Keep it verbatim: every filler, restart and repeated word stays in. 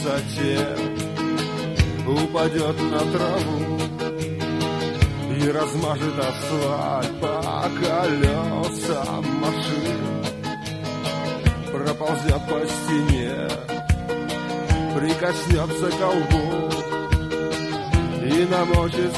затем упадет на траву и размажет асфальт по колесам машин, проползет по стене, прикоснется к колбу и намочит